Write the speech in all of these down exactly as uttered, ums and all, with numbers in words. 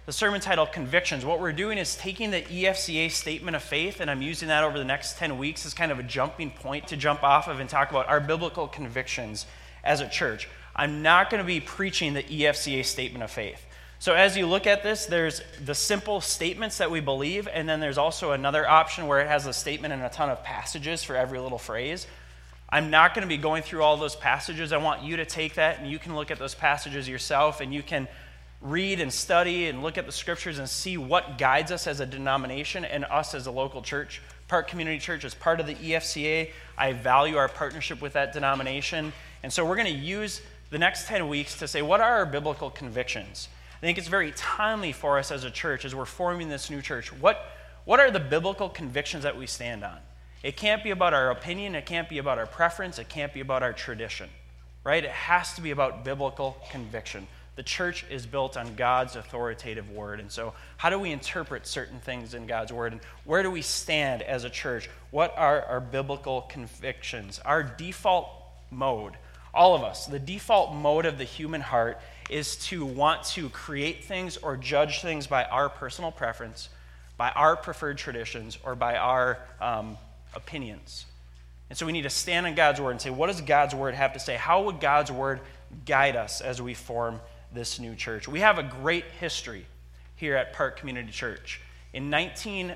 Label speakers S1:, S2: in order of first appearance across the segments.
S1: the sermon title, Convictions. What we're doing is taking the E F C A Statement of Faith, and I'm using that over the next ten weeks as kind of a jumping point to jump off of and talk about our biblical convictions as a church. I'm not going to be preaching the E F C A Statement of Faith. So as you look at this, there's the simple statements that we believe, and then there's also another option where it has a statement and a ton of passages for every little phrase. I'm not going to be going through all those passages. I want you to take that, and you can look at those passages yourself, and you can read and study and look at the scriptures and see what guides us as a denomination and us as a local church. Park Community Church is part of the E F C A. I value our partnership with that denomination. And so we're going to use the next ten weeks to say, what are our biblical convictions? I think it's very timely for us as a church as we're forming this new church. What, what are the biblical convictions that we stand on? It can't be about our opinion. It can't be about our preference. It can't be about our tradition, right? It has to be about biblical conviction. The church is built on God's authoritative word. And so how do we interpret certain things in God's word? And where do we stand as a church? What are our biblical convictions? Our default mode, all of us, the default mode of the human heart is to want to create things or judge things by our personal preference, by our preferred traditions, or by our um, opinions. And so we need to stand on God's word and say, what does God's word have to say? How would God's word guide us as we form this new church? We have a great history here at Park Community Church. In nineteen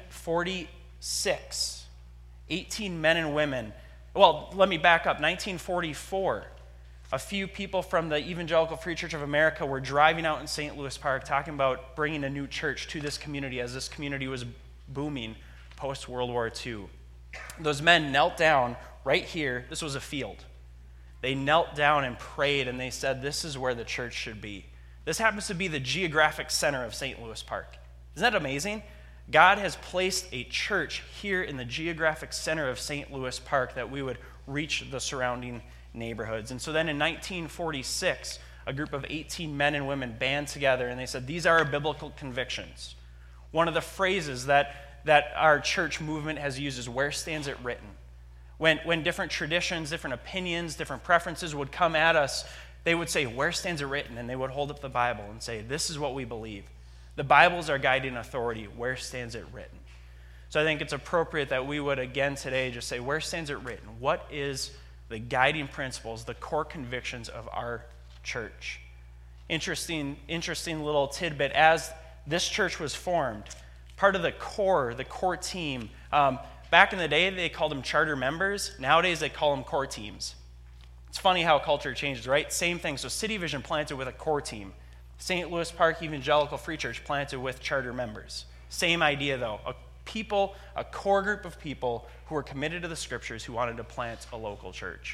S1: forty-six, eighteen men and women, well, let me back up, nineteen forty-four, a few people from the Evangelical Free Church of America were driving out in Saint Louis Park talking about bringing a new church to this community as this community was booming post-World War Two. Those men knelt down right here. This was a field. They knelt down and prayed, and they said, this is where the church should be. This happens to be the geographic center of Saint Louis Park. Isn't that amazing? God has placed a church here in the geographic center of Saint Louis Park that we would reach the surrounding neighborhoods. And so then in nineteen forty-six, a group of eighteen men and women band together, and they said, these are our biblical convictions. One of the phrases that, that our church movement has used is, where stands it written? When, when different traditions, different opinions, different preferences would come at us, they would say, where stands it written? And they would hold up the Bible and say, this is what we believe. The Bible is our guiding authority. Where stands it written? So I think it's appropriate that we would again today just say, where stands it written? What is the guiding principles, the core convictions of our church? Interesting, interesting little tidbit. As this church was formed, part of the core, the core team, um, back in the day, they called them charter members. Nowadays, they call them core teams. It's funny how culture changes, right? Same thing. So City Vision planted with a core team. Saint Louis Park Evangelical Free Church planted with charter members. Same idea, though. A people, a core group of people who were committed to the scriptures who wanted to plant a local church.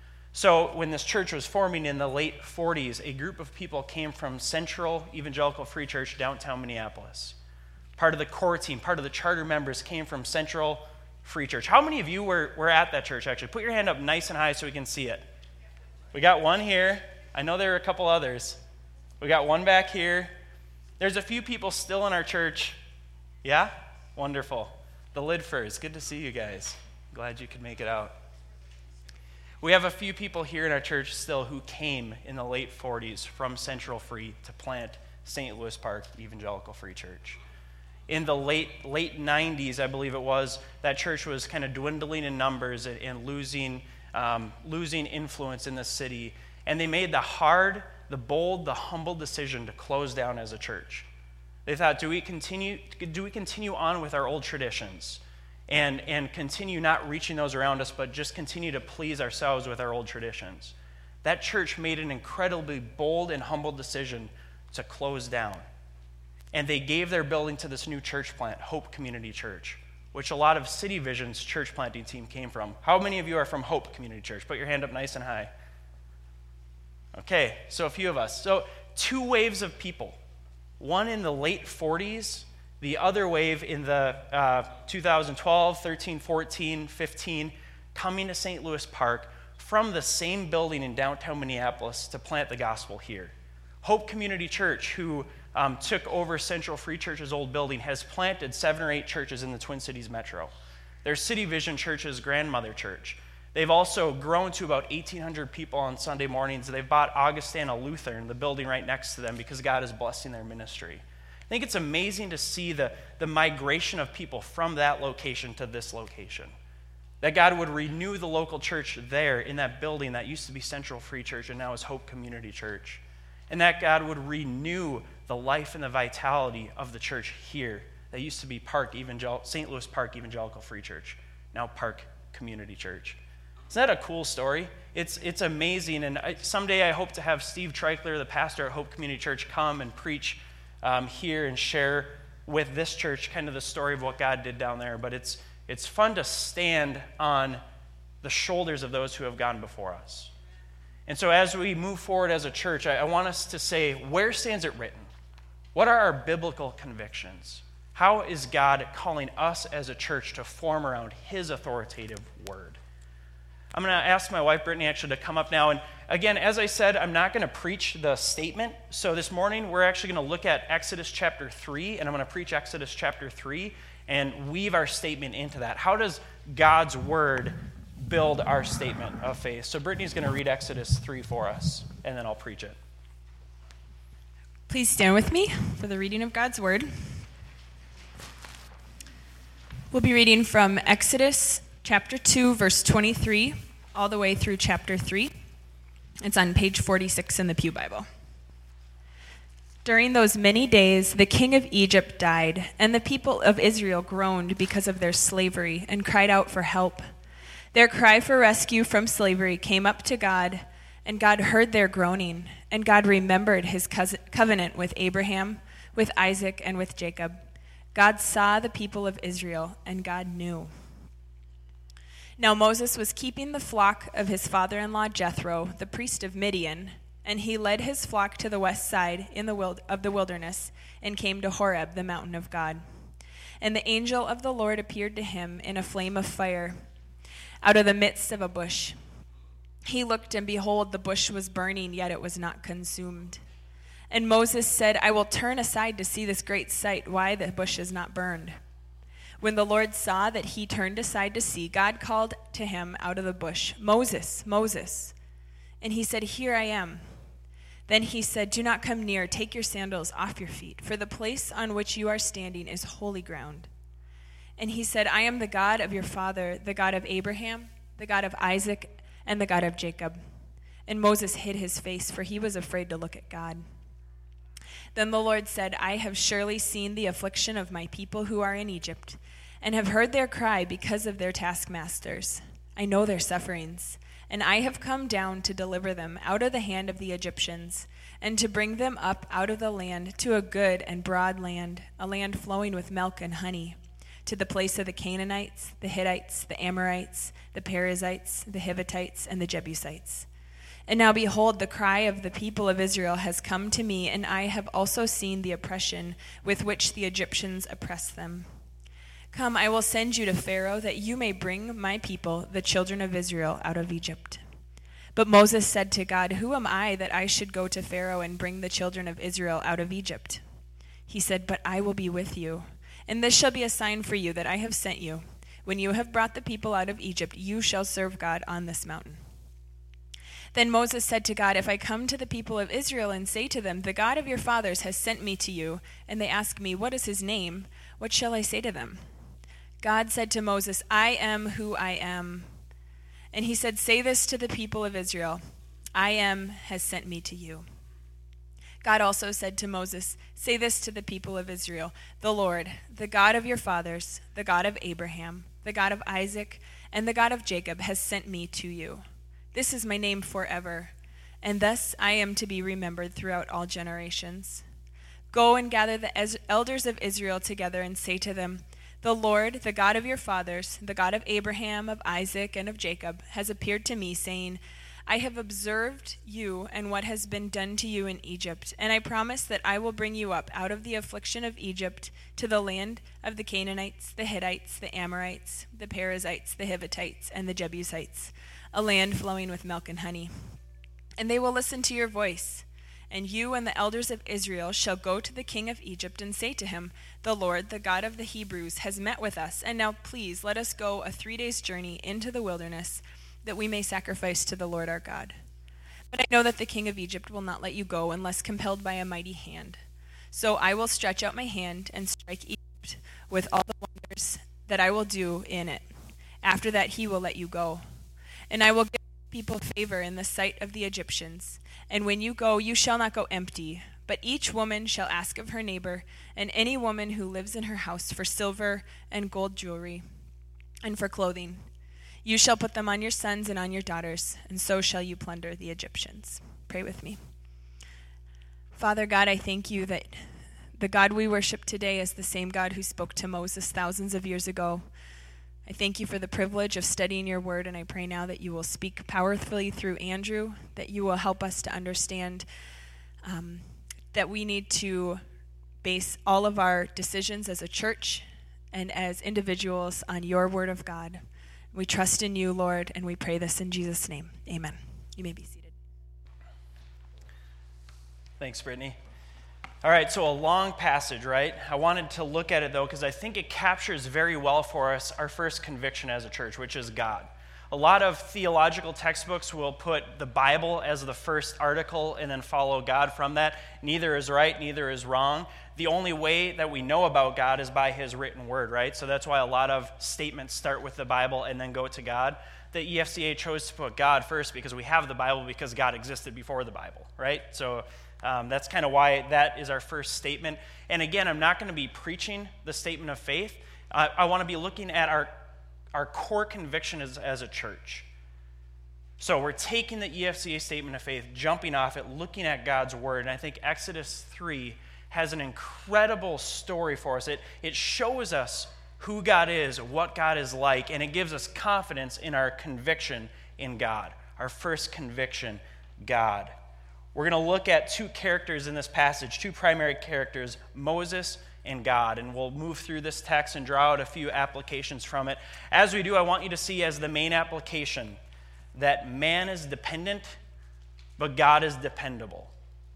S1: So when this church was forming in the late forties, a group of people came from Central Evangelical Free Church, downtown Minneapolis. Part of the core team, part of the charter members came from Central Free Church. How many of you were, were at that church, actually? Put your hand up nice and high so we can see it. We got one here. I know there are a couple others. We got one back here. There's a few people still in our church. Yeah? Wonderful. The Lidfers. Good to see you guys. Glad you could make it out. We have a few people here in our church still who came in the late forties from Central Free to plant Saint Louis Park Evangelical Free Church. In the late late nineties, I believe it was, that church was kind of dwindling in numbers and, and losing um, losing influence in the city. And they made the hard, the bold, the humble decision to close down as a church. They thought, do we continue do we continue on with our old traditions and, and continue not reaching those around us, but just continue to please ourselves with our old traditions? That church made an incredibly bold and humble decision to close down. And they gave their building to this new church plant, Hope Community Church, which a lot of City Vision's church planting team came from. How many of you are from Hope Community Church? Put your hand up nice and high. Okay, so a few of us. So two waves of people. One in the late forties, the other wave in the uh, two thousand twelve, thirteen, fourteen, fifteen, coming to Saint Louis Park from the same building in downtown Minneapolis to plant the gospel here. Hope Community Church, who um, took over Central Free Church's old building, has planted seven or eight churches in the Twin Cities metro. Their City Vision Church's grandmother church. They've also grown to about eighteen hundred people on Sunday mornings. They've bought Augustana Lutheran, the building right next to them, because God is blessing their ministry. I think it's amazing to see the, the migration of people from that location to this location. That God would renew the local church there in that building that used to be Central Free Church and now is Hope Community Church. And that God would renew the life and the vitality of the church here that used to be Park Evangel- Saint Louis Park Evangelical Free Church, now Park Community Church. Isn't that a cool story? It's it's amazing, and I, someday I hope to have Steve Treichler, the pastor at Hope Community Church, come and preach um, here and share with this church kind of the story of what God did down there. But it's it's fun to stand on the shoulders of those who have gone before us. And so as we move forward as a church, I, I want us to say, where stands it written? What are our biblical convictions? How is God calling us as a church to form around his authoritative word? I'm going to ask my wife, Brittany, actually to come up now. And again, as I said, I'm not going to preach the statement. So this morning, we're actually going to look at Exodus chapter three, and I'm going to preach Exodus chapter three and weave our statement into that. How does God's word build our statement of faith? So Brittany's going to read Exodus three for us, and then I'll preach it.
S2: Please stand with me for the reading of God's word. We'll be reading from Exodus chapter two, verse twenty-three, all the way through chapter three. It's on page forty-six in the Pew Bible. During those many days, the king of Egypt died, and the people of Israel groaned because of their slavery and cried out for help. Their cry for rescue from slavery came up to God, and God heard their groaning, and God remembered his covenant with Abraham, with Isaac, and with Jacob. God saw the people of Israel, and God knew. Now Moses was keeping the flock of his father-in-law Jethro, the priest of Midian, and he led his flock to the west side in the wild, of the wilderness and came to Horeb, the mountain of God. And the angel of the Lord appeared to him in a flame of fire out of the midst of a bush. He looked, and behold, the bush was burning, yet it was not consumed. And Moses said, I will turn aside to see this great sight, why the bush is not burned. When the Lord saw that he turned aside to see, God called to him out of the bush, Moses, Moses. And he said, Here I am. Then he said, Do not come near, take your sandals off your feet, for the place on which you are standing is holy ground. And he said, I am the God of your father, the God of Abraham, the God of Isaac, and the God of Jacob. And Moses hid his face, for he was afraid to look at God. Then the Lord said, I have surely seen the affliction of my people who are in Egypt, and have heard their cry because of their taskmasters. I know their sufferings, and I have come down to deliver them out of the hand of the Egyptians, and to bring them up out of the land to a good and broad land, a land flowing with milk and honey, to the place of the Canaanites, the Hittites, the Amorites, the Perizzites, the Hivitites, and the Jebusites. And now behold, the cry of the people of Israel has come to me, and I have also seen the oppression with which the Egyptians oppress them. Come, I will send you to Pharaoh, that you may bring my people, the children of Israel, out of Egypt. But Moses said to God, Who am I that I should go to Pharaoh and bring the children of Israel out of Egypt? He said, But I will be with you, and this shall be a sign for you that I have sent you. When you have brought the people out of Egypt, you shall serve God on this mountain. Then Moses said to God, If I come to the people of Israel and say to them, The God of your fathers has sent me to you, and they ask me, What is his name? What shall I say to them? God said to Moses, I am who I am. And he said, Say this to the people of Israel, I am has sent me to you. God also said to Moses, Say this to the people of Israel, The Lord, the God of your fathers, the God of Abraham, the God of Isaac, and the God of Jacob has sent me to you. This is my name forever, and thus I am to be remembered throughout all generations. Go and gather the elders of Israel together and say to them, The Lord, the God of your fathers, the God of Abraham, of Isaac, and of Jacob, has appeared to me, saying, I have observed you and what has been done to you in Egypt, and I promise that I will bring you up out of the affliction of Egypt to the land of the Canaanites, the Hittites, the Amorites, the Perizzites, the Hivitites, and the Jebusites, a land flowing with milk and honey. And they will listen to your voice. And you and the elders of Israel shall go to the king of Egypt and say to him, The Lord, the God of the Hebrews, has met with us, and now please let us go a three days' journey into the wilderness, that we may sacrifice to the Lord our God. But I know that the king of Egypt will not let you go unless compelled by a mighty hand. So I will stretch out my hand and strike Egypt with all the wonders that I will do in it. After that he will let you go. And I will give people favor in the sight of the Egyptians. And when you go, you shall not go empty, but each woman shall ask of her neighbor, and any woman who lives in her house, for silver and gold jewelry, and for clothing. You shall put them on your sons and on your daughters, and so shall you plunder the Egyptians. Pray with me. Father God, I thank you that the God we worship today is the same God who spoke to Moses thousands of years ago. I thank you for the privilege of studying your word, and I pray now that you will speak powerfully through Andrew, that you will help us to understand um, that we need to base all of our decisions as a church and as individuals on your word of God. We trust in you, Lord, and we pray this in Jesus' name. Amen. You may be seated.
S1: Thanks, Brittany. All right, so a long passage, right? I wanted to look at it, though, because I think it captures very well for us our first conviction as a church, which is God. A lot of theological textbooks will put the Bible as the first article and then follow God from that. Neither is right, neither is wrong. The only way that we know about God is by his written word, right? So that's why a lot of statements start with the Bible and then go to God. The E F C A chose to put God first because we have the Bible because God existed before the Bible, right? So um, that's kind of why that is our first statement. And again, I'm not going to be preaching the statement of faith. Uh, I want to be looking at our our core conviction as, as a church. So we're taking the E F C A statement of faith, jumping off it, looking at God's word, and I think Exodus three has an incredible story for us. It, it shows us who God is, what God is like, and it gives us confidence in our conviction in God. Our first conviction, God. We're going to look at two characters in this passage, two primary characters, Moses and God, and we'll move through this text and draw out a few applications from it. As we do, I want you to see as the main application that man is dependent, but God is dependable.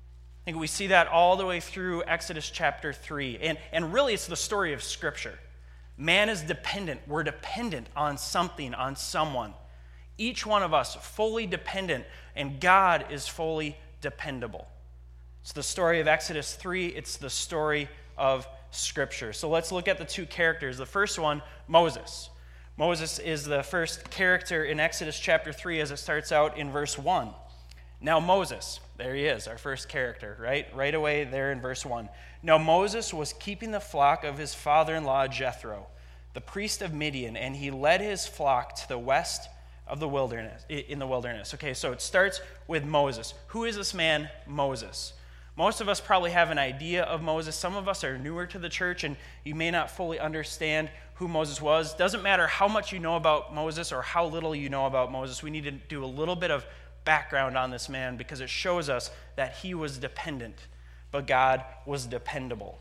S1: I think we see that all the way through Exodus chapter three, and, and really it's the story of Scripture. Man is dependent. We're dependent on something, on someone. Each one of us fully dependent, and God is fully dependable. It's the story of Exodus three. It's the story of Scripture. So let's look at the two characters. The first one, Moses. Moses is the first character in Exodus chapter three as it starts out in verse one. Now Moses, there he is, our first character, right? Right away there in verse one. Now Moses was keeping the flock of his father-in-law Jethro, the priest of Midian, and he led his flock to the west of the wilderness, in the wilderness. Okay, so it starts with Moses. Who is this man, Moses? Most of us probably have an idea of Moses. Some of us are newer to the church, and you may not fully understand who Moses was. Doesn't matter how much you know about Moses or how little you know about Moses. We need to do a little bit of background on this man because it shows us that he was dependent, but God was dependable.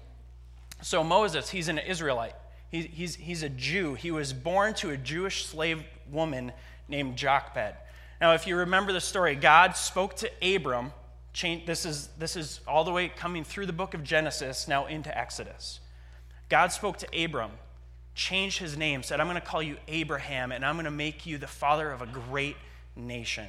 S1: So Moses, he's an Israelite. He, he's, he's a Jew. He was born to a Jewish slave woman named Jochebed. Now, if you remember the story, God spoke to Abram. Change, this is this is all the way coming through the book of Genesis now into Exodus. God spoke to Abram, changed his name, said, I'm going to call you Abraham, and I'm going to make you the father of a great nation.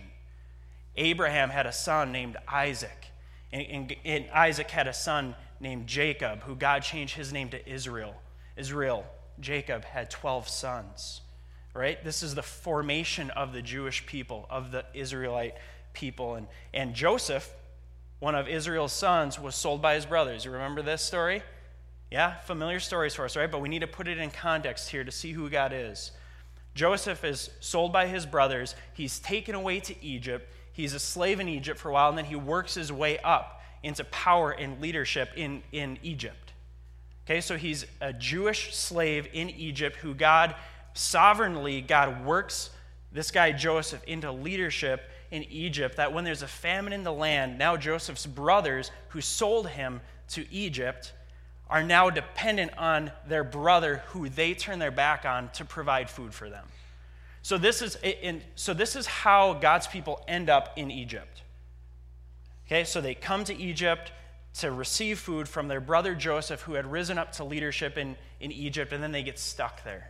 S1: Abraham had a son named Isaac, and, and, and Isaac had a son named Jacob, who God changed his name to Israel. Israel, Jacob had twelve sons, right? This is the formation of the Jewish people, of the Israelite people. And, and Joseph, one of Israel's sons, was sold by his brothers. You remember this story? Yeah, familiar stories for us, right? But we need to put it in context here to see who God is. Joseph is sold by his brothers. He's taken away to Egypt. He's a slave in Egypt for a while, and then he works his way up into power and leadership in, in Egypt. Okay, so he's a Jewish slave in Egypt who God sovereignly, God works this guy Joseph into leadership in Egypt, that when there's a famine in the land, now Joseph's brothers who sold him to Egypt are now dependent on their brother who they turn their back on to provide food for them. So this is in, so this is how God's people end up in Egypt. Okay, so they come to Egypt to receive food from their brother Joseph, who had risen up to leadership in, in Egypt, and then they get stuck there.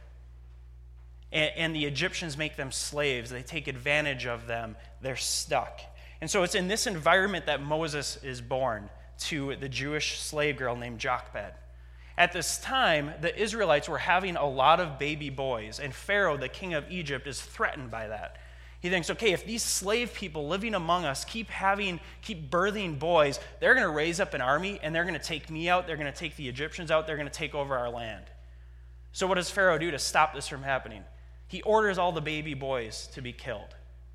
S1: And, and the Egyptians make them slaves. They take advantage of them. They're stuck. And so it's in this environment that Moses is born to the Jewish slave girl named Jochebed. At this time, the Israelites were having a lot of baby boys, and Pharaoh, the king of Egypt, is threatened by that. He thinks, okay, if these slave people living among us keep having, keep birthing boys, they're going to raise up an army, and they're going to take me out, they're going to take the Egyptians out, they're going to take over our land. So what does Pharaoh do to stop this from happening? He orders all the baby boys to be killed.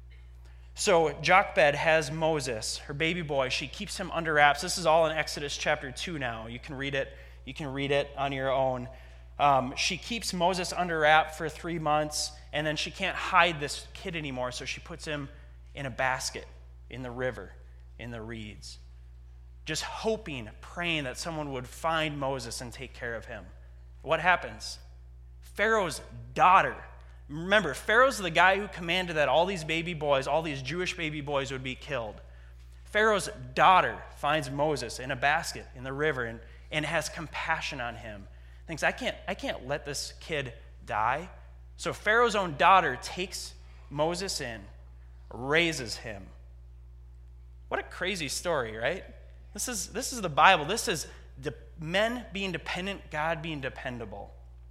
S1: So Jochebed has Moses, her baby boy. She keeps him under wraps. This is all in Exodus chapter two now. You can read it. You can read it on your own. Um, she keeps Moses under wrap for three months, and then she can't hide this kid anymore, so she puts him in a basket in the river, in the reeds, just hoping, praying that someone would find Moses and take care of him. What happens? Pharaoh's daughter. Remember, Pharaoh's the guy who commanded that all these baby boys, all these Jewish baby boys would be killed. Pharaoh's daughter finds Moses in a basket in the river and, and has compassion on him. Thinks, I can't, I can't let this kid die. So Pharaoh's own daughter takes Moses in, raises him. What a crazy story, right? This is, this is the Bible. This is de- men being dependent, God being dependable.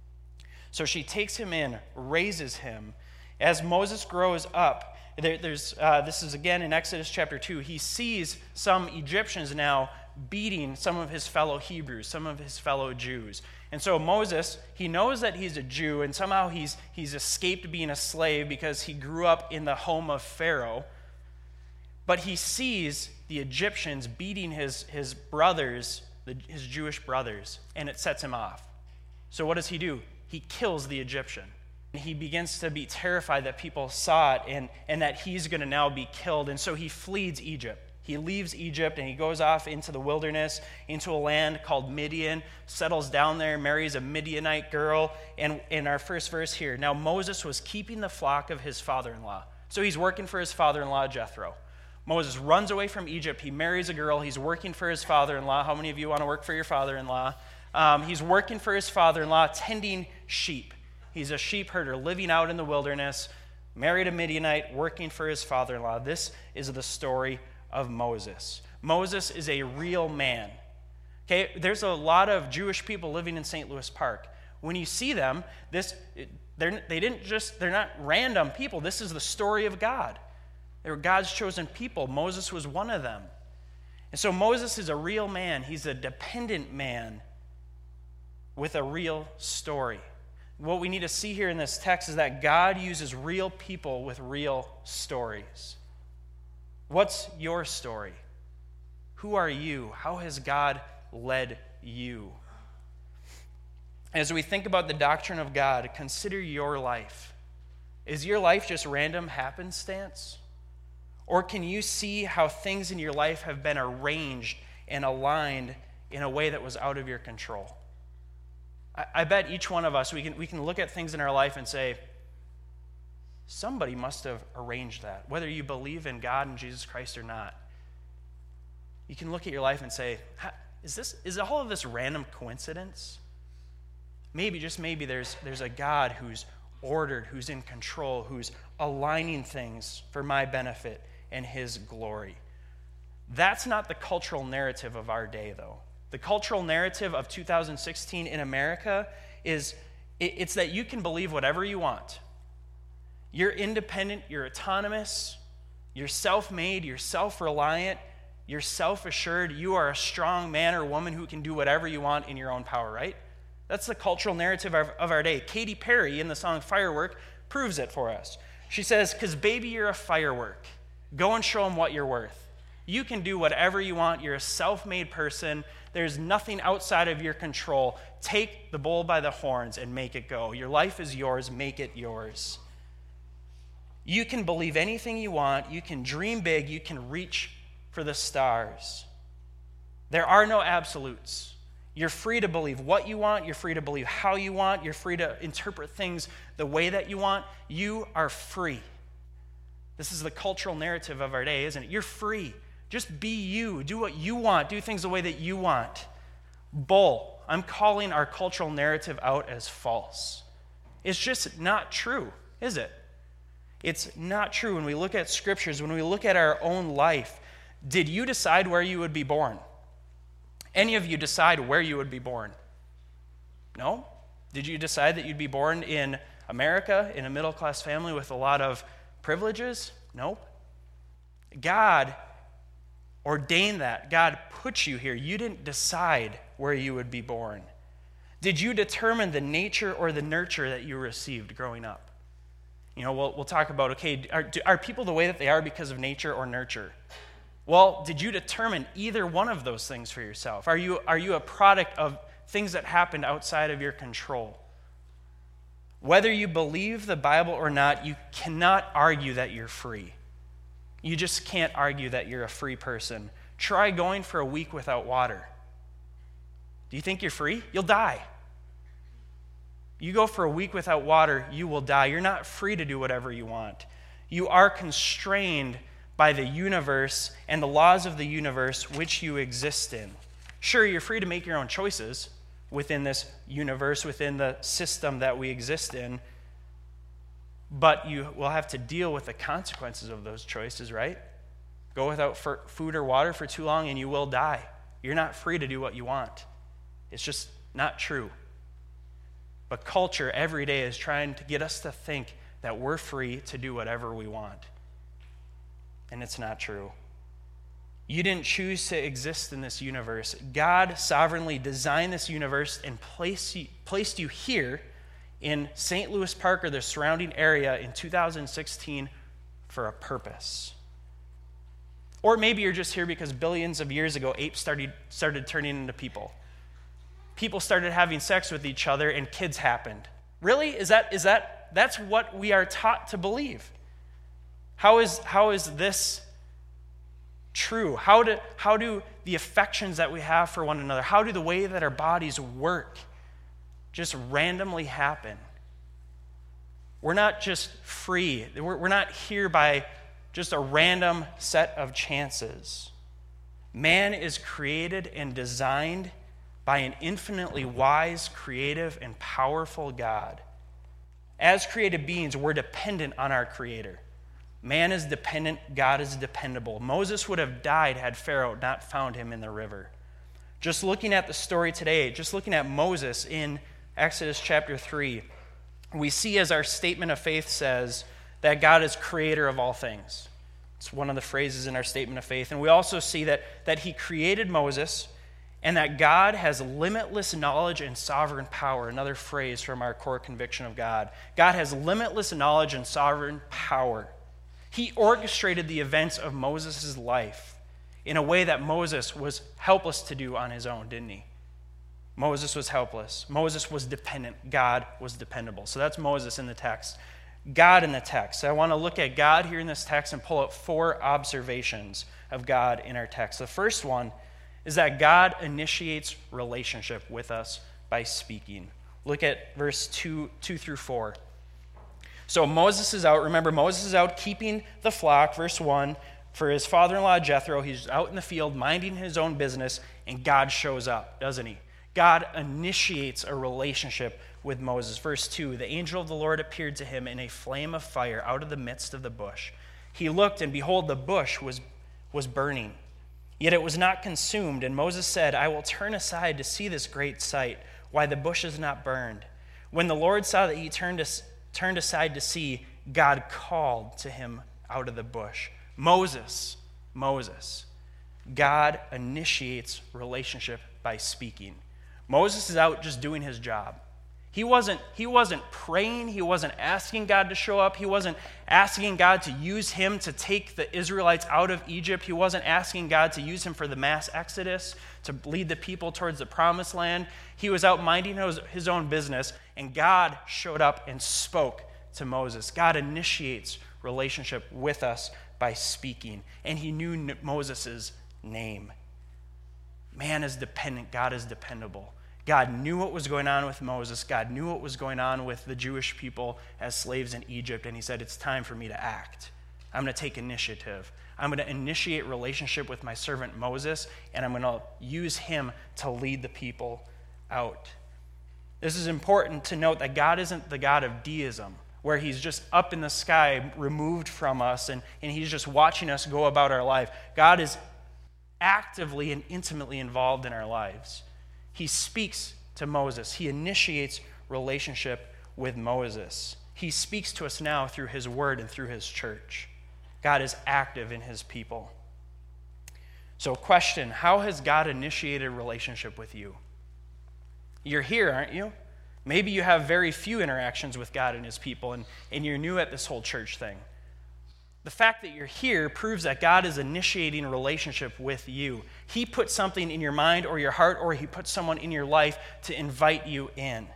S1: So she takes him in, raises him. As Moses grows up, there, there's uh, this is again in Exodus chapter two. He sees some Egyptians now beating some of his fellow Hebrews, some of his fellow Jews. And so Moses, he knows that he's a Jew, and somehow he's, he's escaped being a slave because he grew up in the home of Pharaoh. But he sees the Egyptians beating his, his brothers, the, his Jewish brothers, and it sets him off. So what does he do? He kills the Egyptian. He begins to be terrified that people saw it and, and that he's going to now be killed. And so he flees Egypt. He leaves Egypt and he goes off into the wilderness, into a land called Midian, settles down there, marries a Midianite girl. And in our first verse here, now Moses was keeping the flock of his father-in-law. So he's working for his father-in-law, Jethro. Moses runs away from Egypt. He marries a girl. He's working for his father-in-law. How many of you want to work for your father-in-law? Um, he's working for his father-in-law, tending sheep. He's a sheep herder living out in the wilderness, married a Midianite, working for his father-in-law. This is the story of Moses. Moses is a real man. Okay, there's a lot of Jewish people living in Saint Louis Park. When you see them, this they're, they didn't just they're not random people. This is the story of God. They were God's chosen people. Moses was one of them. And so Moses is a real man. He's a dependent man with a real story. What we need to see here in this text is that God uses real people with real stories. What's your story? Who are you? How has God led you? As we think about the doctrine of God, consider your life. Is your life just random happenstance? Or can you see how things in your life have been arranged and aligned in a way that was out of your control? I bet each one of us, we can we can look at things in our life and say, somebody must have arranged that, whether you believe in God and Jesus Christ or not. You can look at your life and say, is this is all of this random coincidence? Maybe, just maybe, there's there's a God who's ordered, who's in control, who's aligning things for my benefit and his glory. That's not the cultural narrative of our day, though. The cultural narrative of two thousand sixteen in America is it's that you can believe whatever you want. You're independent, you're autonomous, you're self-made, you're self-reliant, you're self-assured, you are a strong man or woman who can do whatever you want in your own power, right? That's the cultural narrative of, of our day. Katy Perry in the song Firework proves it for us. She says, because baby, you're a firework. Go and show them what you're worth. You can do whatever you want. You're a self-made person. There's nothing outside of your control. Take the bull by the horns and make it go. Your life is yours. Make it yours. You can believe anything you want. You can dream big. You can reach for the stars. There are no absolutes. You're free to believe what you want. You're free to believe how you want. You're free to interpret things the way that you want. You are free. This is the cultural narrative of our day, isn't it? You're free. Just be you. Do what you want. Do things the way that you want. Bull. I'm calling our cultural narrative out as false. It's just not true, is it? It's not true. When we look at scriptures, when we look at our own life, did you decide where you would be born? any of you decide where you would be born? No? Did you decide that you'd be born in America, in a middle-class family with a lot of privileges? Nope. God ordained that. God put you here. You didn't decide where you would be born. Did you determine the nature or the nurture that you received growing up? You know, we'll, we'll talk about, okay, are, are people the way that they are because of nature or nurture? Well, did you determine either one of those things for yourself? Are you, are you a product of things that happened outside of your control? Whether you believe the Bible or not, you cannot argue that you're free. You just can't argue that you're a free person. Try going for a week without water. Do you think you're free? You'll die. You go for a week without water, you will die. You're not free to do whatever you want. You are constrained by the universe and the laws of the universe which you exist in. Sure, you're free to make your own choices within this universe, within the system that we exist in, but you will have to deal with the consequences of those choices, right? Go without food or water for too long and you will die. You're not free to do what you want. It's just not true. But culture every day is trying to get us to think that we're free to do whatever we want. And it's not true. You didn't choose to exist in this universe. God sovereignly designed this universe and placed you, placed you here in Saint Louis Park or the surrounding area in two thousand sixteen for a purpose. Or maybe you're just here because billions of years ago, apes started, started turning into people. People started having sex with each other and kids happened. Really? Is that, is that, that's what we are taught to believe? How is, how is this true? How do, how do the affections that we have for one another, how do the way that our bodies work just randomly happen? We're not just free. We're, we're not here by just a random set of chances. Man is created and designed by an infinitely wise, creative, and powerful God. As created beings, we're dependent on our Creator. Man is dependent, God is dependable. Moses would have died had Pharaoh not found him in the river. Just looking at the story today, just looking at Moses in Exodus chapter three, we see, as our statement of faith says, that God is creator of all things. It's one of the phrases in our statement of faith. And we also see that, that he created Moses, and that God has limitless knowledge and sovereign power. Another phrase from our core conviction of God. God has limitless knowledge and sovereign power. He orchestrated the events of Moses' life in a way that Moses was helpless to do on his own, didn't he? Moses was helpless. Moses was dependent. God was dependable. So that's Moses in the text. God in the text. So I want to look at God here in this text and pull out four observations of God in our text. The first one is that God initiates relationship with us by speaking. Look at verse two, two through four. So Moses is out. Remember, Moses is out keeping the flock, verse one, for his father-in-law Jethro. He's out in the field minding his own business, and God shows up, doesn't he? God initiates a relationship with Moses. Verse two, the angel of the Lord appeared to him in a flame of fire out of the midst of the bush. He looked, and behold, the bush was, was burning. Yet it was not consumed, and Moses said, I will turn aside to see this great sight, why the bush is not burned. When the Lord saw that he turned, as, turned aside to see, God called to him out of the bush. Moses, Moses. God initiates relationship by speaking. Moses is out just doing his job. He wasn't, he wasn't praying. He wasn't asking God to show up. He wasn't asking God to use him to take the Israelites out of Egypt. He wasn't asking God to use him for the mass exodus, to lead the people towards the promised land. He was out minding his own business, and God showed up and spoke to Moses. God initiates relationship with us by speaking, and he knew Moses' name. Man is dependent. God is dependable. God knew what was going on with Moses. God knew what was going on with the Jewish people as slaves in Egypt, and he said, it's time for me to act. I'm going to take initiative. I'm going to initiate relationship with my servant Moses, and I'm going to use him to lead the people out. This is important to note that God isn't the God of deism, where he's just up in the sky, removed from us, and, and he's just watching us go about our life. God is actively and intimately involved in our lives. He speaks to Moses. He initiates relationship with Moses. He speaks to us now through his word and through his church. God is active in his people. So question, how has God initiated relationship with you? You're here, aren't you? Maybe you have very few interactions with God and his people, and, and you're new at this whole church thing. The fact that you're here proves that God is initiating a relationship with you. He put something in your mind or your heart, or he put someone in your life to invite you in.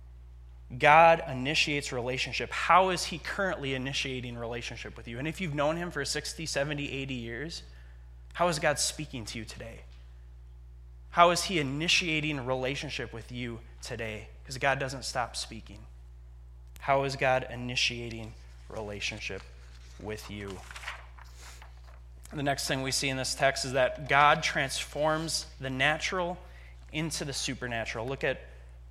S1: God initiates relationship. How is he currently initiating relationship with you? And if you've known him for sixty, seventy, eighty years, how is God speaking to you today? How is he initiating relationship with you today? Because God doesn't stop speaking. How is God initiating relationship with you? The next thing we see in this text is that God transforms the natural into the supernatural. Look at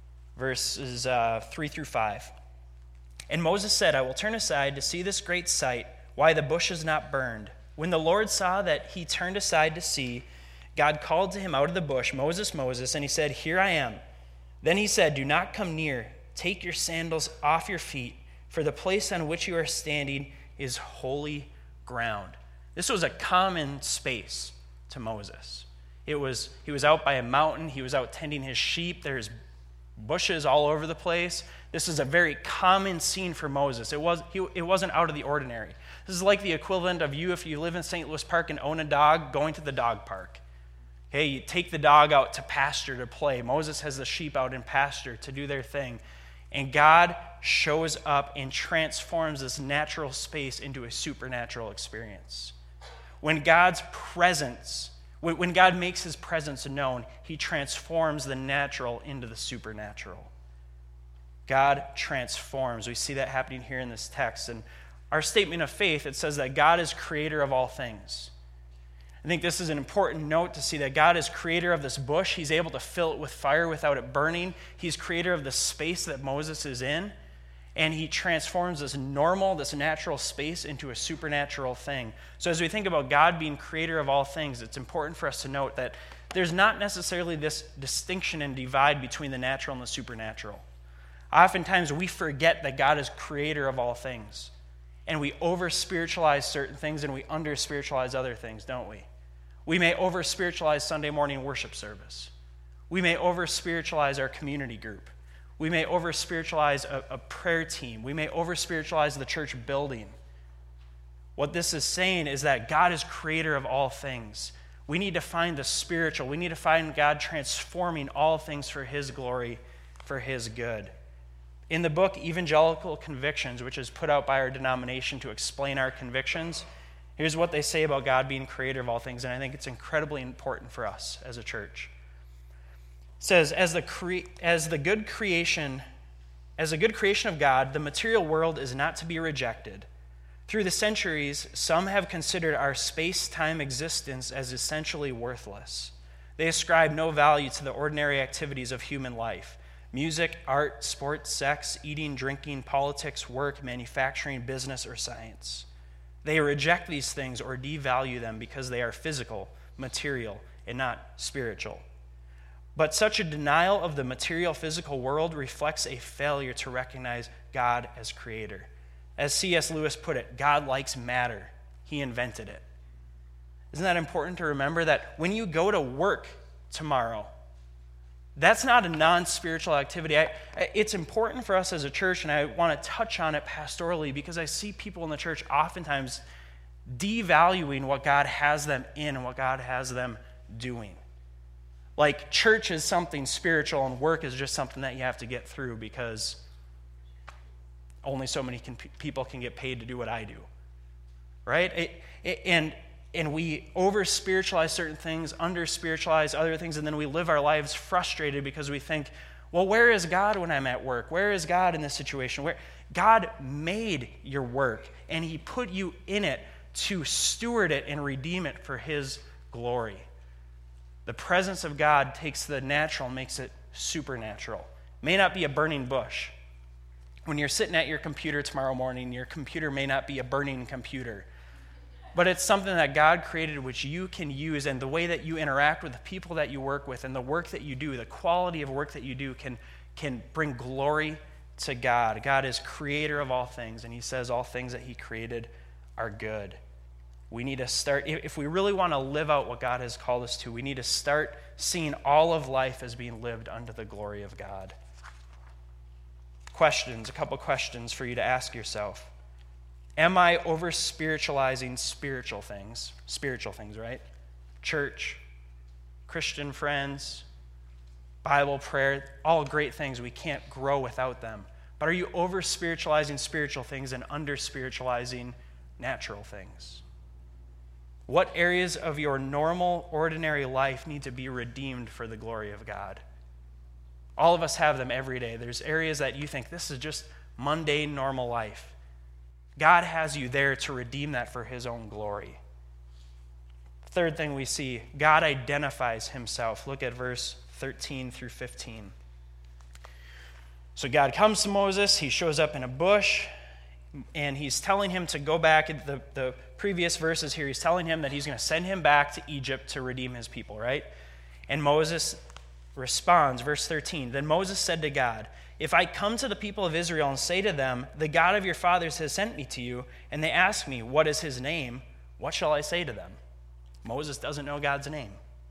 S1: verses uh, three through five. And Moses said, I will turn aside to see this great sight, why the bush is not burned. When the Lord saw that he turned aside to see, God called to him out of the bush, Moses, Moses, and he said, Here I am. Then he said, Do not come near. Take your sandals off your feet, for the place on which you are standing is holy ground. This was a common space to Moses. It was, he was out by a mountain. He was out tending his sheep. There's bushes all over the place. This is a very common scene for Moses. It, was, he, it wasn't out of the ordinary. This is like the equivalent of you if you live in Saint Louis Park and own a dog, going to the dog park. Okay, you take the dog out to pasture to play. Moses has the sheep out in pasture to do their thing. And God shows up and transforms this natural space into a supernatural experience. When God's presence, when God makes his presence known, he transforms the natural into the supernatural. God transforms. We see that happening here in this text. And our statement of faith, it says that God is creator of all things. I think this is an important note to see that God is creator of this bush. He's able to fill it with fire without it burning. He's creator of the space that Moses is in. And he transforms this normal, this natural space into a supernatural thing. So as we think about God being creator of all things, it's important for us to note that there's not necessarily this distinction and divide between the natural and the supernatural. Oftentimes we forget that God is creator of all things. And we over-spiritualize certain things and we under-spiritualize other things, don't we? We may over-spiritualize Sunday morning worship service. We may over-spiritualize our community group. We may over-spiritualize a, a prayer team. We may over-spiritualize the church building. What this is saying is that God is creator of all things. We need to find the spiritual. We need to find God transforming all things for his glory, for his good. In the book Evangelical Convictions, which is put out by our denomination to explain our convictions, here's what they say about God being creator of all things, and I think it's incredibly important for us as a church. It says, as the cre- as the good creation, as a good creation of God, the material world is not to be rejected. Through the centuries, some have considered our space-time existence as essentially worthless. They ascribe no value to the ordinary activities of human life: music, art, sports, sex, eating, drinking, politics, work, manufacturing, business, or science. They reject these things or devalue them because they are physical, material, and not spiritual. But such a denial of the material, physical world reflects a failure to recognize God as creator. As C S Lewis put it, God likes matter. He invented it. Isn't that important to remember that when you go to work tomorrow, that's not a non-spiritual activity. I, it's important for us as a church, and I want to touch on it pastorally because I see people in the church oftentimes devaluing what God has them in and what God has them doing. Like church is something spiritual and work is just something that you have to get through because only so many can, people can get paid to do what I do, right? It, it, and and we over-spiritualize certain things, under-spiritualize other things, and then we live our lives frustrated because we think, well, where is God when I'm at work? Where is God in this situation? Where God made your work, and he put you in it to steward it and redeem it for his glory. The presence of God takes the natural and makes it supernatural. It may not be a burning bush. When you're sitting at your computer tomorrow morning, your computer may not be a burning computer. but it's something that God created which you can use, and the way that you interact with the people that you work with and the work that you do, the quality of work that you do can, can bring glory to God. God is creator of all things, and he says all things that he created are good. We need to start, if we really want to live out what God has called us to, we need to start seeing all of life as being lived unto the glory of God. Questions, a couple questions for you to ask yourself. Am I over-spiritualizing spiritual things? Spiritual things, right? Church, Christian friends, Bible, prayer, all great things. We can't grow without them. But are you over-spiritualizing spiritual things and under-spiritualizing natural things? What areas of your normal, ordinary life need to be redeemed for the glory of God? All of us have them every day. There's areas that you think, this is just mundane, normal life. God has you there to redeem that for his own glory. Third thing we see, God identifies himself. Look at verse thirteen through fifteen. So God comes to Moses, he shows up in a bush, and he's telling him to go back. In the, the previous verses here, he's telling him that he's going to send him back to Egypt to redeem his people, right? And Moses responds, verse thirteen, then Moses said to God, if I come to the people of Israel and say to them, the God of your fathers has sent me to you, and they ask me, what is his name? What shall I say to them? Moses doesn't know God's name.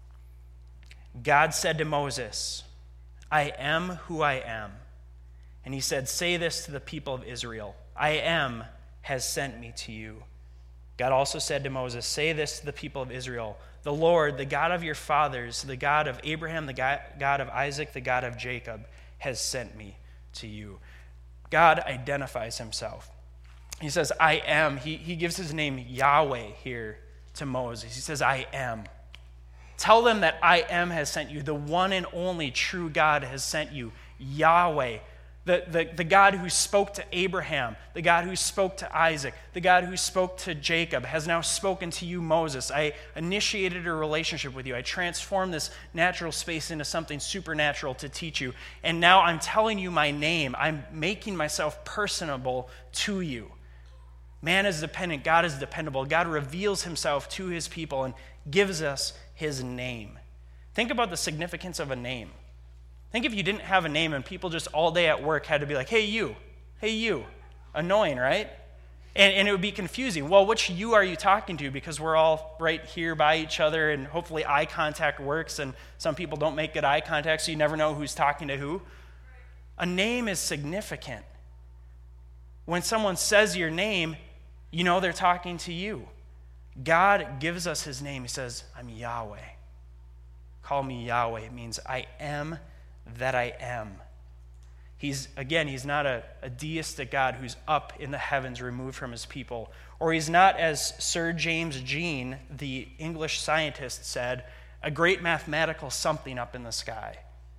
S1: God said to Moses, I am who I am. And he said, say this to the people of Israel, I am has sent me to you. God also said to Moses, say this to the people of Israel, the Lord, the God of your fathers, the God of Abraham, the God of Isaac, the God of Jacob, has sent me to you. God identifies himself. He says, I am. He, he gives his name Yahweh here to Moses. He says, I am. Tell them that I am has sent you. The one and only true God has sent you. Yahweh. The, the, the God who spoke to Abraham, the God who spoke to Isaac, the God who spoke to Jacob has now spoken to you, Moses. I initiated a relationship with you. I transformed this natural space into something supernatural to teach you. And now I'm telling you my name. I'm making myself personable to you. Man is dependent. God is dependable. God reveals himself to his people and gives us his name. Think about the significance of a name. Think if you didn't have a name and people just all day at work had to be like, hey, you, hey, you. Annoying, right? And, and it would be confusing. Well, which you are you talking to? Because we're all right here by each other, and hopefully eye contact works, and some people don't make good eye contact, so you never know who's talking to who. A name is significant. When someone says your name, you know they're talking to you. God gives us his name. He says, I'm Yahweh. Call me Yahweh. It means I am that I am. He's, again, he's not a, a deistic God who's up in the heavens, removed from his people. Or he's not, as Sir James Jean, the English scientist, said, a great mathematical something up in the sky.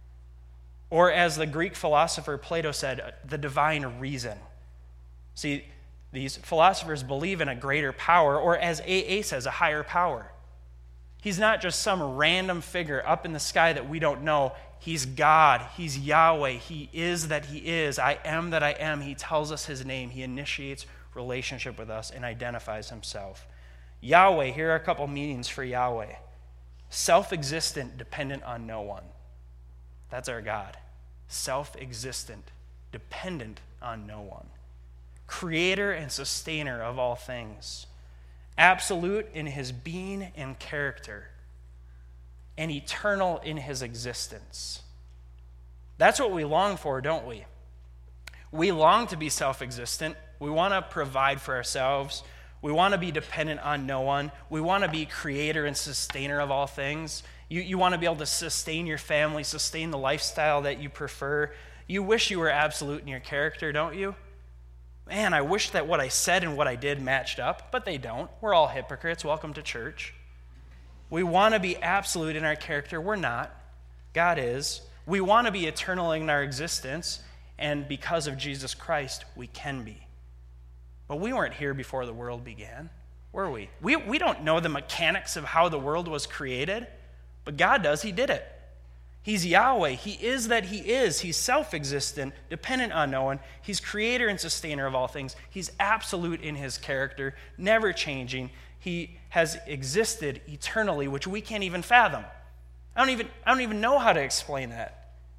S1: Or as the Greek philosopher Plato said, the divine reason. See, these philosophers believe in a greater power, or as A A says, a higher power. He's not just some random figure up in the sky that we don't know. He's God. He's Yahweh. He is that he is. I am that I am. He tells us his name. He initiates relationship with us and identifies himself. Yahweh, here are a couple meanings for Yahweh. Self-existent, dependent on no one. That's our God. Self-existent, dependent on no one. Creator and sustainer of all things. Absolute in his being and character, and eternal in his existence. That's what we long for, don't we? We long to be self-existent. We want to provide for ourselves. We want to be dependent on no one. We want to be creator and sustainer of all things. You, you want to be able to sustain your family, sustain the lifestyle that you prefer. You wish you were absolute in your character, don't you? Man, I wish that what I said and what I did matched up, but they don't. We're all hypocrites. Welcome to church. We want to be absolute in our character. We're not. God is. We want to be eternal in our existence, and because of Jesus Christ, we can be. But we weren't here before the world began, were we? We, we don't know the mechanics of how the world was created, but God does. He did it. He's Yahweh. He is that he is. He's self-existent, dependent on no one. He's creator and sustainer of all things. He's absolute in his character, never changing. he has existed eternally, which we can't even fathom. I don't even, I don't even know how to explain that.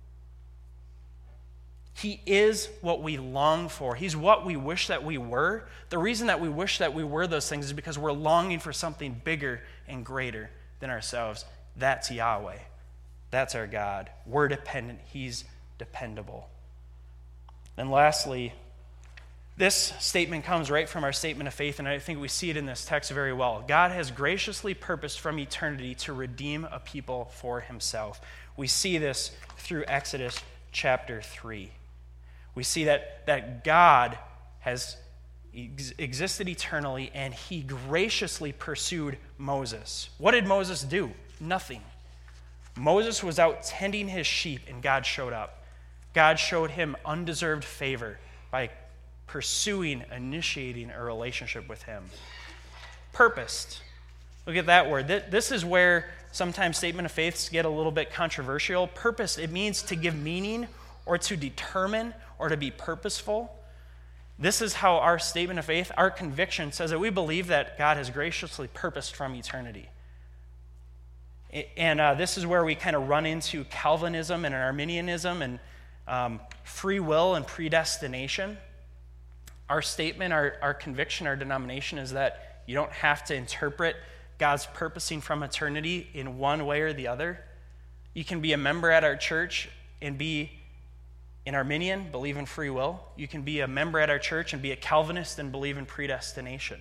S1: He is what we long for. He's what we wish that we were. The reason that we wish that we were those things is because we're longing for something bigger and greater than ourselves. That's Yahweh. That's our God. We're dependent. He's dependable. And lastly, this statement comes right from our statement of faith, and I think we see it in this text very well. God has graciously purposed from eternity to redeem a people for himself. We see this through Exodus chapter three. We see that, that God has ex- existed eternally, and he graciously pursued Moses. What did Moses do? Nothing. Moses was out tending his sheep, and God showed up. God showed him undeserved favor by pursuing, initiating a relationship with him. Purposed. Look at that word. This is where sometimes statement of faiths get a little bit controversial. Purpose, it means to give meaning or to determine or to be purposeful. This is how our statement of faith, our conviction says that we believe that God has graciously purposed from eternity. And uh, this is where we kind of run into Calvinism and Arminianism and um, free will and predestination. Our statement, our, our conviction, our denomination is that you don't have to interpret God's purposing from eternity in one way or the other. You can be a member at our church and be an Arminian, believe in free will. You can be a member at our church and be a Calvinist and believe in predestination.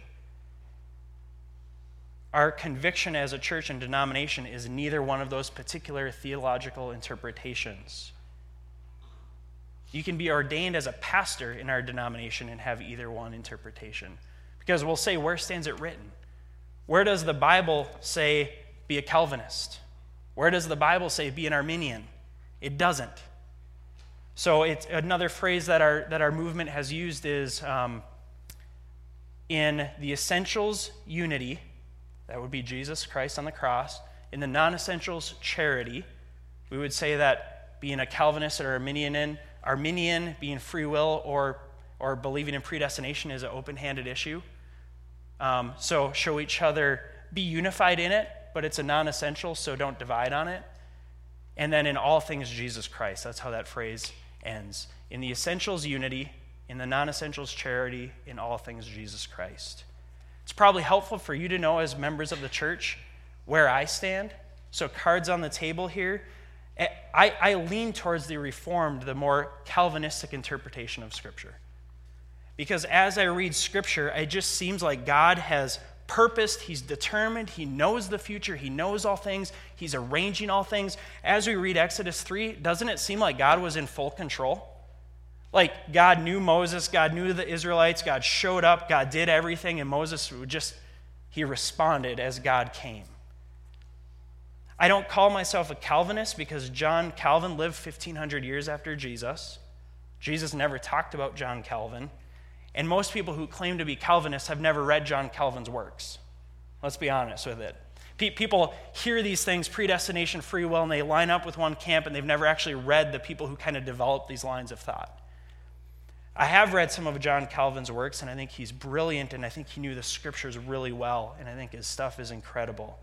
S1: Our conviction as a church and denomination is neither one of those particular theological interpretations. You can be ordained as a pastor in our denomination and have either one interpretation. Because we'll say, where stands it written? Where does the Bible say be a Calvinist? Where does the Bible say be an Arminian? It doesn't. So it's another phrase that our that our movement has used is um, in the essentials, unity. That would be Jesus Christ on the cross. In the non-essentials, charity. We would say that being a Calvinist or Arminian, Arminian being free will or or believing in predestination is an open-handed issue. Um, so show each other, be unified in it, but it's a non-essential, so don't divide on it. And then in all things, Jesus Christ. That's how that phrase ends. In the essentials, unity. In the non-essentials, charity. In all things, Jesus Christ. It's probably helpful for you to know as members of the church where I stand. So cards on the table here. I, I lean towards the Reformed, the more Calvinistic interpretation of Scripture. Because as I read Scripture, it just seems like God has purposed, he's determined, he knows the future, he knows all things, he's arranging all things. As we read Exodus three, doesn't it seem like God was in full control? Like God knew Moses, God knew the Israelites, God showed up, God did everything, and Moses would just, he responded as God came. I don't call myself a Calvinist because John Calvin lived fifteen hundred years after Jesus. Jesus never talked about John Calvin. And most people who claim to be Calvinists have never read John Calvin's works. Let's be honest with it. People hear these things, predestination, free will, and they line up with one camp, and they've never actually read the people who kind of developed these lines of thought. I have read some of John Calvin's works, and I think he's brilliant, and I think he knew the Scriptures really well, and I think his stuff is incredible.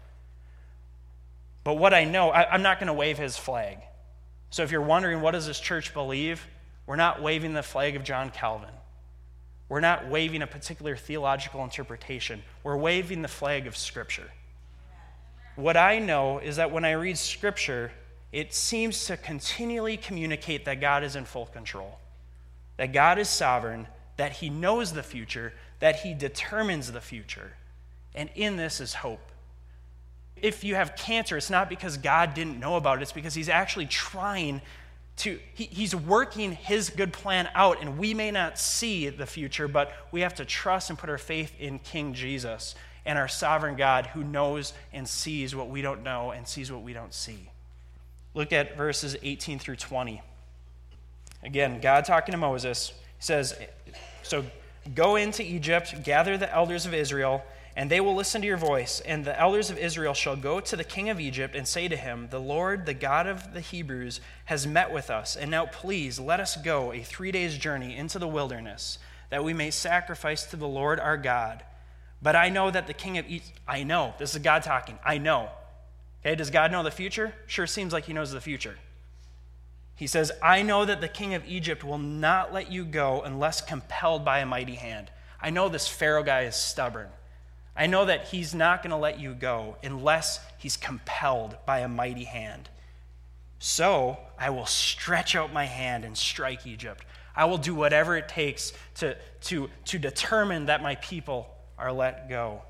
S1: But what I know, I, I'm not going to wave his flag. So if you're wondering, what does this church believe? We're not waving the flag of John Calvin. We're not waving a particular theological interpretation. We're waving the flag of Scripture. What I know is that when I read Scripture, it seems to continually communicate that God is in full control, that God is sovereign, that he knows the future, that he determines the future. And in this is hope. If you have cancer, it's not because God didn't know about it. It's because he's actually trying to, he, he's working his good plan out, and we may not see the future, but we have to trust and put our faith in King Jesus and our sovereign God who knows and sees what we don't know and sees what we don't see. Look at verses eighteen through twenty. Again, God talking to Moses, he says, so go into Egypt, gather the elders of Israel, and they will listen to your voice. And the elders of Israel shall go to the king of Egypt and say to him, the Lord, the God of the Hebrews, has met with us. And now please let us go a three days journey into the wilderness, that we may sacrifice to the Lord our God. But I know that the king of Egypt, I know, this is God talking, I know. Okay, does God know the future? Sure seems like he knows the future. He says, I know that the king of Egypt will not let you go unless compelled by a mighty hand. I know this Pharaoh guy is stubborn. I know that he's not going to let you go unless he's compelled by a mighty hand. So I will stretch out my hand and strike Egypt. I will do whatever it takes to, to, to determine that my people are let go.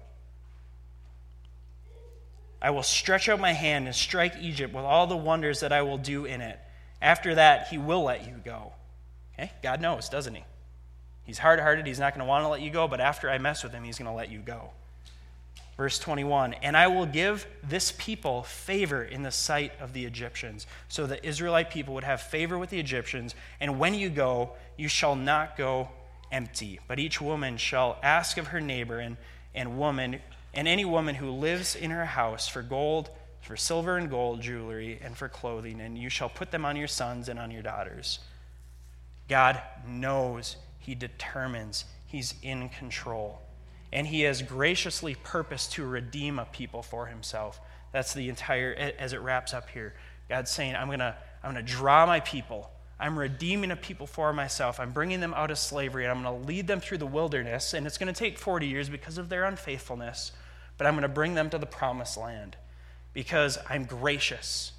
S1: I will stretch out my hand and strike Egypt with all the wonders that I will do in it. After that, he will let you go. Okay? God knows, doesn't he? He's hard-hearted. He's not going to want to let you go, but after I mess with him, he's going to let you go. Verse twenty-one, and I will give this people favor in the sight of the Egyptians, so the Israelite people would have favor with the Egyptians, and when you go, you shall not go empty, but each woman shall ask of her neighbor and, and woman, and any woman who lives in her house for gold, for silver and gold jewelry, and for clothing, and you shall put them on your sons and on your daughters. God knows, he determines, he's in control. And he has graciously purposed to redeem a people for himself. That's the entire, as it wraps up here. God's saying, I'm going to I'm going to draw my people. I'm redeeming a people for myself. I'm bringing them out of slavery, and I'm going to lead them through the wilderness. And it's going to take forty years because of their unfaithfulness. But I'm going to bring them to the promised land because I'm gracious.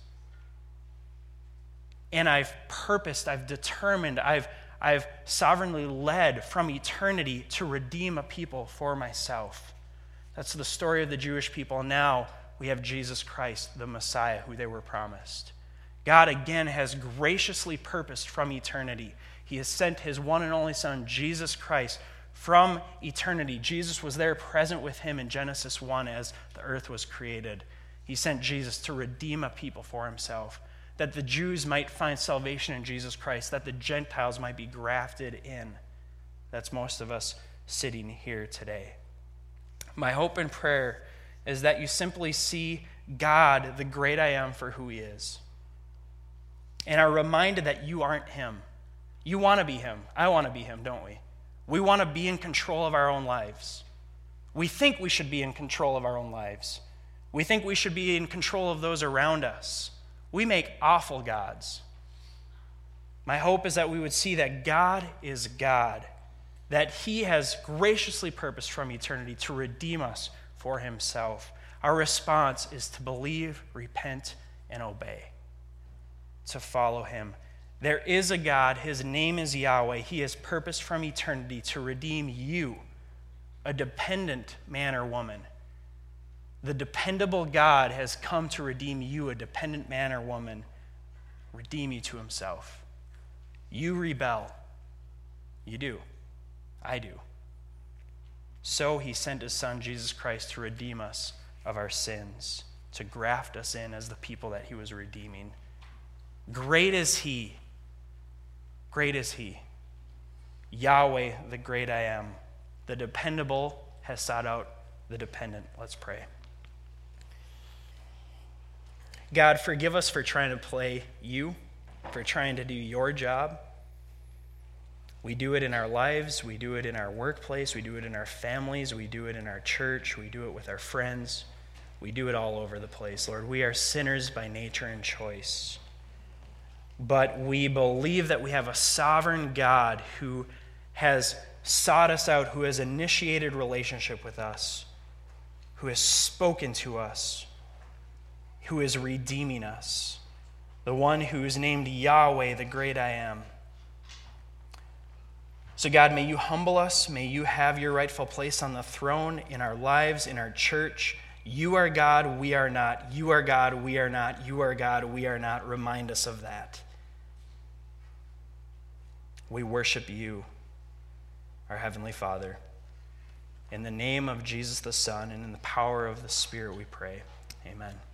S1: And I've purposed, I've determined, I've I've sovereignly led from eternity to redeem a people for myself. That's the story of the Jewish people. Now we have Jesus Christ, the Messiah, who they were promised. God again has graciously purposed from eternity. He has sent his one and only Son, Jesus Christ, from eternity. Jesus was there present with him in Genesis one as the earth was created. He sent Jesus to redeem a people for himself, that the Jews might find salvation in Jesus Christ, that the Gentiles might be grafted in. That's most of us sitting here today. My hope and prayer is that you simply see God, the great I am, for who he is, and are reminded that you aren't him. You want to be him. I want to be him, don't we? We want to be in control of our own lives. We think we should be in control of our own lives. We think we should be in control of those around us. We make awful gods. My hope is that we would see that God is God, that he has graciously purposed from eternity to redeem us for himself. Our response is to believe, repent, and obey, to follow him. There is a God, his name is Yahweh. He has purposed from eternity to redeem you, a dependent man or woman. The dependable God has come to redeem you, a dependent man or woman, redeem you to himself. You rebel. You do. I do. So he sent his Son, Jesus Christ, to redeem us of our sins, to graft us in as the people that he was redeeming. Great is he. Great is he. Yahweh, the great I am. The dependable has sought out the dependent. Let's pray. God, forgive us for trying to play you, for trying to do your job. We do it in our lives. We do it in our workplace. We do it in our families. We do it in our church. We do it with our friends. We do it all over the place, Lord. We are sinners by nature and choice. But we believe that we have a sovereign God who has sought us out, who has initiated relationship with us, who has spoken to us, who is redeeming us, the one who is named Yahweh, the great I am. So God, may you humble us. May you have your rightful place on the throne in our lives, in our church. You are God, we are not. You are God, we are not. You are God, we are not. Remind us of that. We worship you, our Heavenly Father. In the name of Jesus the Son and in the power of the Spirit we pray. Amen.